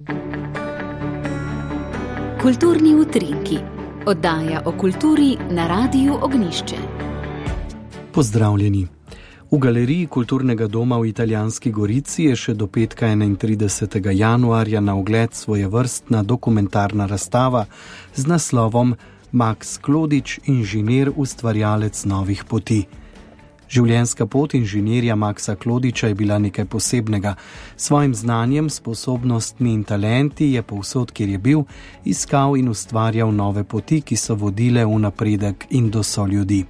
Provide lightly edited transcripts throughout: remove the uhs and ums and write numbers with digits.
Kulturni utrinki. Oddaja o kulturi na Radiu Ognjišče. Pozdravljeni. V galeriji Kulturnega doma v Italijanski Gorici je še do petka 31. januarja na ogled svojevrstna dokumentarna razstava z naslovom Max Klodič, inženir, ustvarjalec novih poti. Življenjska pot inženirja Maxa Klodiča je bila nekaj posebnega. Svojim znanjem, sposobnostmi in talenti je povsod, kjer je bil, iskal in ustvarjal nove poti, ki so vodile v napredek in do soljudi.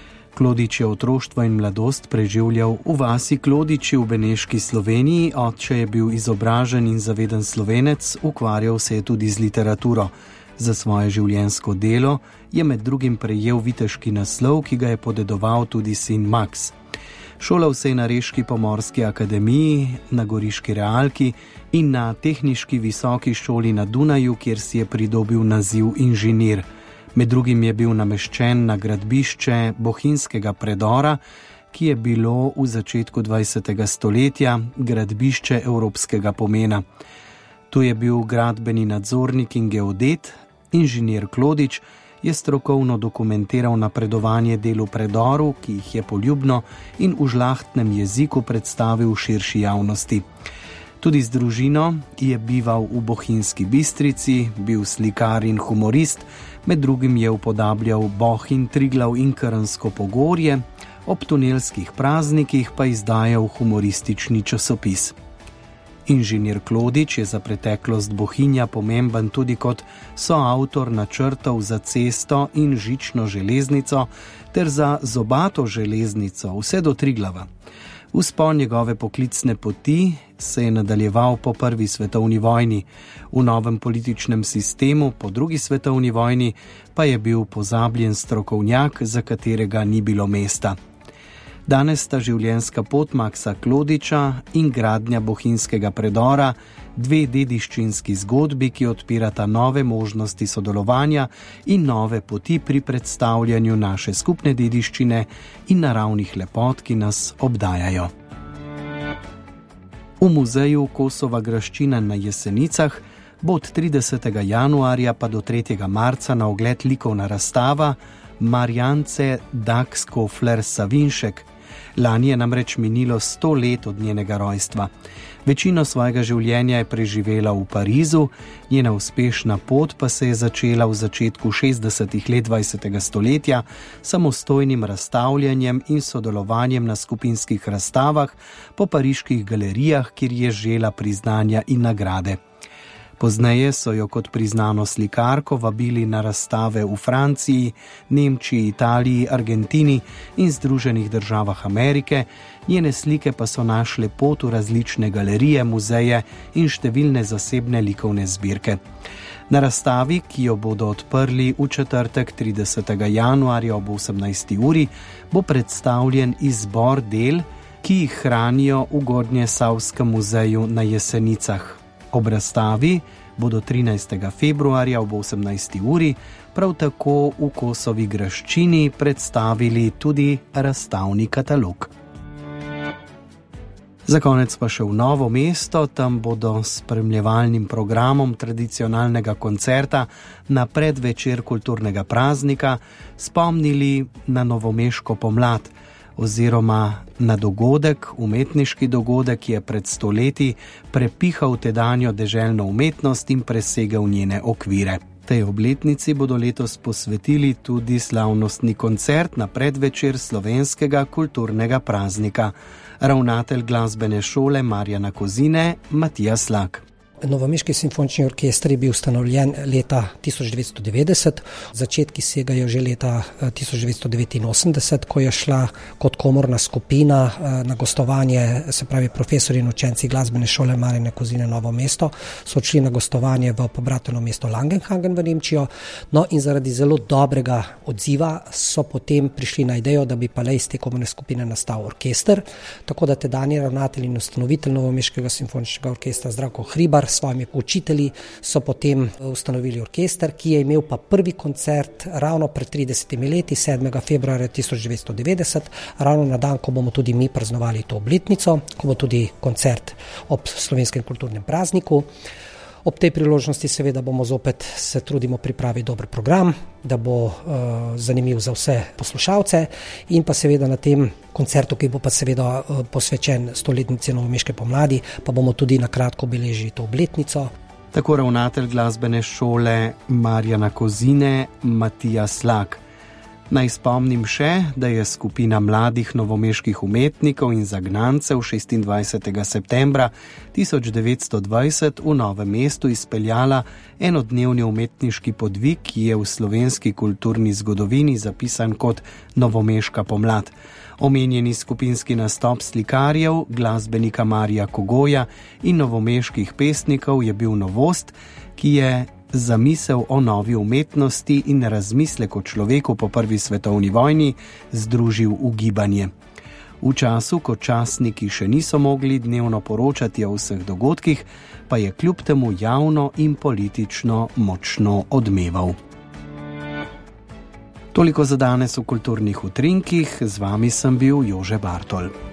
Klodič je otroštvo in mladost preživljal v vasi Klodiči v Beneški Sloveniji, oče je bil izobražen in zaveden Slovenec, ukvarjal se je tudi z literaturo. Za svoje življenjsko delo je med drugim prejel viteški naslov, ki ga je podedoval tudi sin Max. Šolal se je na Reški pomorski akademiji, na Goriški realki in na Tehniški visoki šoli na Dunaju, kjer si je pridobil naziv inženir. Med drugim je bil nameščen na gradbišče Bohinjskega predora, ki je bilo v začetku 20. stoletja gradbišče evropskega pomena. Tu je bil gradbeni nadzornik in geodet. Inženir Klodič je strokovno dokumentiral napredovanje del v predoru, ki jih je poljubno in v žlahtnem jeziku predstavil širši javnosti. Tudi z družino je bival v Bohinjski Bistrici, bil slikar in humorist, med drugim je upodabljal Bohinj, Triglav in Krnsko pogorje, ob tunelskih praznikih pa izdajal humoristični časopis. Inženir Klodič je za preteklost Bohinja pomemben tudi kot soavtor načrtov za cesto in žično železnico ter za zobato železnico vse do Triglava. Vzpon njegove poklicne poti se je nadaljeval po prvi svetovni vojni. V novem političnem sistemu po drugi svetovni vojni pa je bil pozabljen strokovnjak, za katerega ni bilo mesta. Danes sta življenjska pot Maxa Klodiča in gradnja Bohinjskega predora dve dediščinski zgodbi, ki odpirata nove možnosti sodelovanja in nove poti pri predstavljanju naše skupne dediščine in naravnih lepot, ki nas obdajajo. V muzeju Kosova graščina na Jesenicah bo od 30. januarja pa do 3. marca na ogled likovna razstava Marjance Dakskofler-Savinšek. Lani je namreč minilo 100 let od njenega rojstva. Večino svojega življenja je preživela v Parizu, njena uspešna pot pa se je začela v začetku 60. let 20. stoletja samostojnim razstavljanjem in sodelovanjem na skupinskih razstavah po pariških galerijah, kjer je žela priznanja in nagrade. Pozneje so jo kot priznano slikarko vabili na razstave v Franciji, Nemčiji, Italiji, Argentini in Združenih državah Amerike, njene slike pa so našle pot v različne galerije, muzeje in številne zasebne likovne zbirke. Na razstavi, ki jo bodo odprli v četrtek 30. januarja ob 18. uri, bo predstavljen izbor del, ki jih hranijo v Gornjesavskem muzeju na Jesenicah. Ob razstavi bodo 13. februarja ob 18. uri prav tako v Kosovi graščini predstavili tudi razstavni katalog. Za konec pa še v Novo mesto, tam bodo s spremljevalnim programom tradicionalnega koncerta na predvečer kulturnega praznika spomnili na novomeško pomlad, oziroma na dogodek, umetniški dogodek, ki je pred stoletji prepihal tedanjo deželno umetnost in presegel njene okvire. Tej obletnici bodo letos posvetili tudi slavnostni koncert na predvečer slovenskega kulturnega praznika. Ravnatelj glasbene šole Marjana Kozine, Matija Slak. Novomeški simfonični orkester je bil ustanovljen leta 1990, začetki segajo že leta 1989, ko je šla kot komorna skupina na gostovanje, se pravi profesori in učenci glasbene šole Marjana Kozine Novo mesto, so odšli na gostovanje v pobrateno mesto Langenhagen v Nemčijo, no in zaradi zelo dobrega odziva so potem prišli na idejo, da bi pa le iz te komorne skupine nastal orkester, tako da tedanji ravnatelj in ustanovitelj Novomeškega simfoničnega orkestra Zdravko Hribar s svojimi učitelji so potem ustanovili orkester, ki je imel pa prvi koncert ravno pred 30 leti, 7. februarja 1990, ravno na dan, ko bomo tudi mi praznovali to obletnico, ko bo tudi koncert ob slovenskem kulturnem prazniku. Ob tej priložnosti seveda bomo zopet se trudimo pripraviti dober program, da bo zanimiv za vse poslušalce in pa seveda na tem koncertu, ki bo pa seveda posvečen 100-letnici novomeške pomladi, pa bomo tudi na kratko obeležili to obletnico. Tako ravnatelj glasbene šole Marjana Kozine Matija Slak. Naj spomnim še, da je skupina mladih novomeških umetnikov in zagnancev 26. septembra 1920 v Novem mestu izpeljala enodnevni umetniški podvig, ki je v slovenski kulturni zgodovini zapisan kot Novomeška pomlad. Omenjeni skupinski nastop slikarjev, glasbenika Marija Kogoja in novomeških pesnikov je bil novost, ki je zamisel o novi umetnosti in razmislek o človeku po prvi svetovni vojni združil v gibanje. V času, ko časniki še niso mogli dnevno poročati o vseh dogodkih, pa je kljub temu javno in politično močno odmeval. Toliko za danes v Kulturnih utrinkih, z vami sem bil Jože Bartol.